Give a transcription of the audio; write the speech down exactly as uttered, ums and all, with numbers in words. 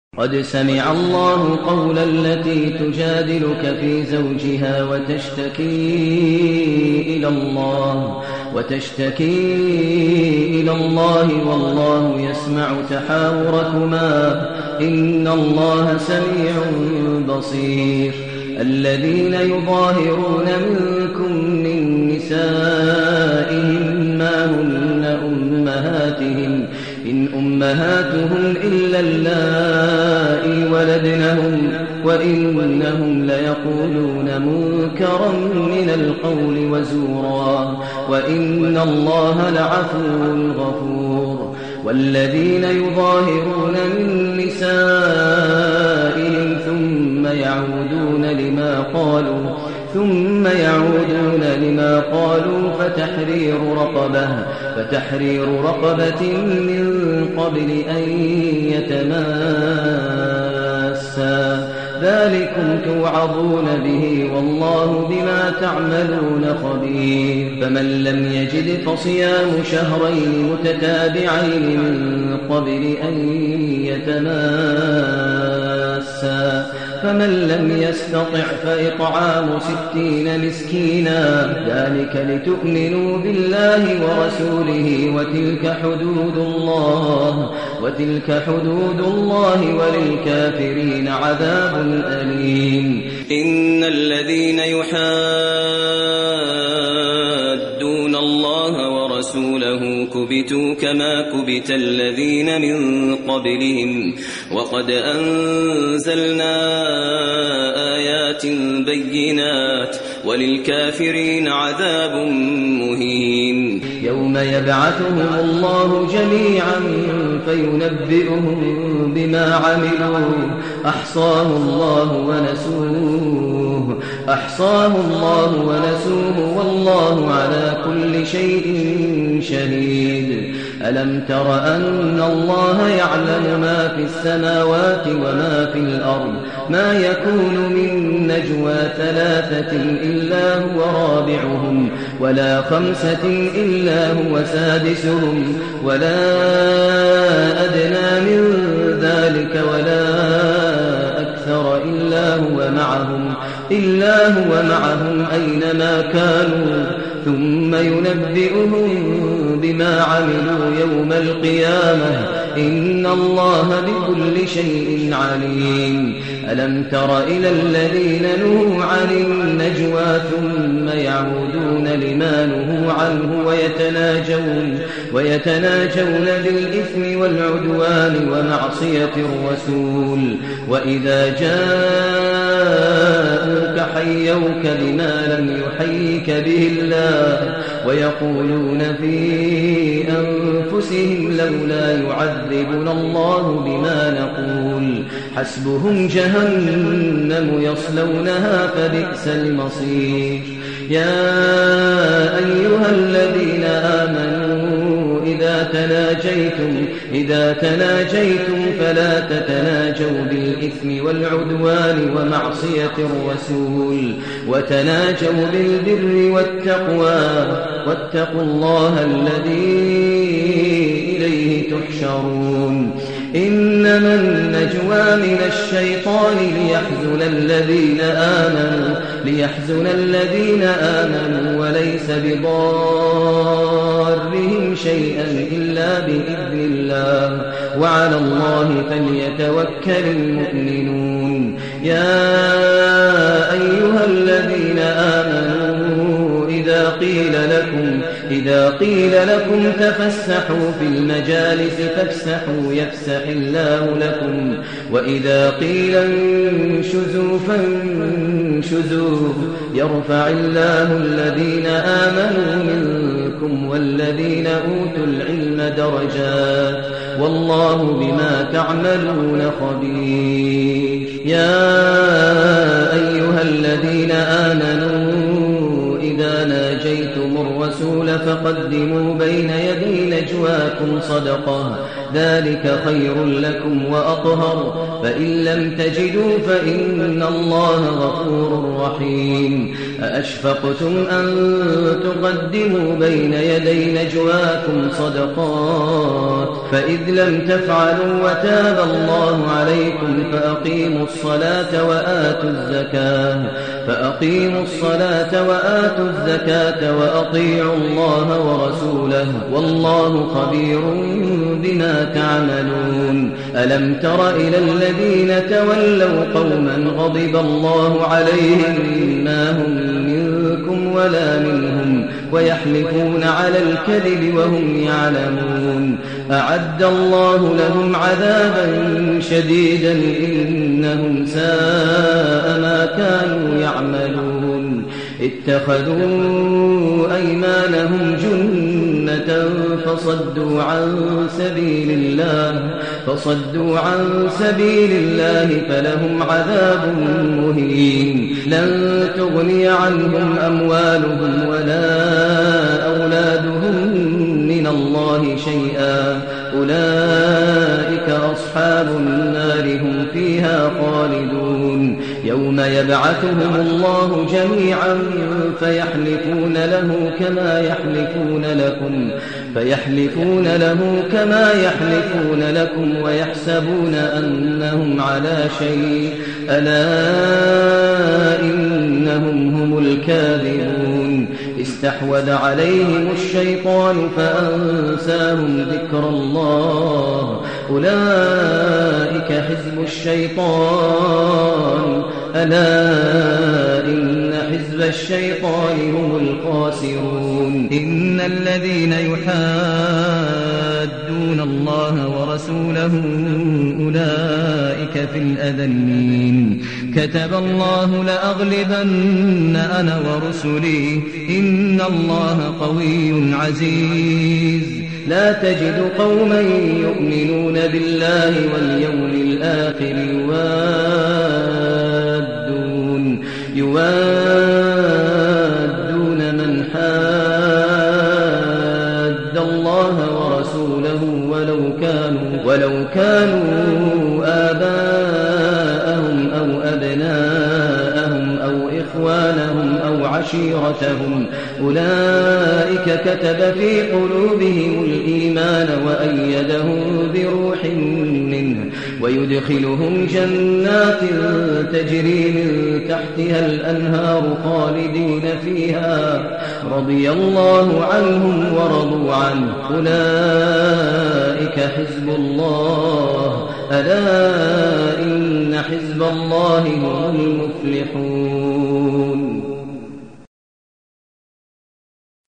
قد سمع الله قول التي تجادلك في زوجها وتشتكي إلى الله وتشتكي إلى الله والله يسمع تحاوركما إن الله سميع بصير. الذين يظاهرون منكم من نسائهم ما هن أمهاتهم إن أمهاتهم إلا اللائي ولدنهم وإنهم ليقولون منكرا من القول وزورا وإن الله لعفو غفور. والذين يظاهرون من نسائهم ثم يعودون لما قالوا ثم يعودون لما قالوا فتحرير رقبة فتحرير رقبة من قبل أن يتماسا ذلكم توعظون به والله بما تعملون خبير. فمن لم يجد فصيام شهرين متتابعين من قبل أن يتماسا فمن لم يستطع فإطعام ستين مسكينا ذلك لتؤمنوا بالله ورسوله وتلك حدود الله وتلك حدود الله وللكافرين عذاب أليم. إن الذين يحادون الله ورسوله كبتوا كما كبت الذين من قبلهم وقد أنزلنا آيات بينات وللكافرين عذاب مهين. يوم يبعثهم الله جميعا فينبئهم بما عملوا أحصاه الله ونسوه أحصاه الله ونسوه والله على كل شيء شهيد. ألم تر أن الله يعلم ما في السماوات وما في الأرض ما يكون من نجوى ثلاثة إلا هو رابعهم ولا خمسة إلا هو سادسهم ولا أدنى من ذلك ولا أكثر إلا هو معهم إلا هو معهم أينما كانوا ثم ينبئهم بما عملوا يوم القيامة إن الله بكل شيء عليم. ألم تر إلى الذين نهوا عن النجوى ثم يعودون لما نهوا عنه ويتناجون, ويتناجون بالإثم والعدوان ومعصية الرسول وإذا جاءوك حيوك بما لم يحيك به الله ويقولون في أنفسهم لولا يعذبنا الله بما نقول حسبهم جهنم يصلونها فبئس المصير. يا أيها الذين آمنوا إذا تناجيتم إذا تناجيتم فلا تتناجوا بالإثم والعدوان ومعصية الرسول وتناجوا بالبر والتقوى واتقوا الله الذي إليه تحشرون. إنما النجوى من الشيطان ليحزن الذين آمنوا ليحزن الذين آمنوا وليس بضارهم شيئا إلا بإذن الله وعلى الله فليتوكل المؤمنون. يا أيها الذين آمنوا إذا قيل لكم إذا قيل لكم تفسحوا في المجالس فافسحوا يفسح الله لكم وإذا قيل انشزوا فانشزوا يرفع الله الذين آمنوا منكم والذين أوتوا العلم درجات والله بما تعملون خبير. يا أيها الذين آمنوا إذا ناجيتم الرسول فقدموا بين يدي نجواكم صدقة ذلك خير لكم وأطهر فإن لم تجدوا فإن الله غفور رحيم أأشفقتم أن تقدموا بين يدي نجواكم صدقات فإذ لم تفعلوا وتاب الله عليكم فأقيموا الصلاة وآتوا الزكاة فأقيموا الصلاة وآتوا الزكاة وأطيعوا الله ورسوله والله خبير بما تعملون ألم تر إلى الذين تولوا قوما غضب الله عليهم ما هم منكم ولا منهم ويحلفون على الكذب وهم يعلمون أعد الله لهم عذابا شديدا إنهم ساء ما كانوا يعملون اتخذوا أيمانهم جنة فصدوا عن سبيل الله فصدوا عن سبيل الله فلهم عذاب مهين لن تغني عنهم أموالهم ولا أولادهم من الله شيئا أولئك أصحاب النار هم فيها خالدون يوم يبعثهم الله جميعا فيحلفون له كما يحلفون لكم فيحلفون له كما يحلفون لكم ويحسبون أنهم على شيء ألا إنهم هم الكاذبون استحوذ عليهم الشيطان فأنساهم ذكر الله أولئك حزب الشيطان ألا إن حزب الشيطان هم الخاسرون إن الذين يحادون الله ورسوله أولئك في الأذلين كتب الله لأغلبن أنا ورسلي إن الله قوي عزيز لا تجد قوما يؤمنون بالله واليوم الآخر يوادون يوادون من حاد الله ورسوله ولو كانوا ولو كانوا آباءهم أو أبناءهم أو إخوانهم أو عشيرتهم أولئك كتب في قلوبهم الإيمان وأيدهم بروح منه ويدخلهم جنات تجري من تحتها الأنهار خالدين فيها رضي الله عنهم ورضوا عنه أولئك حزب الله ألا إن حزب الله هم المفلحون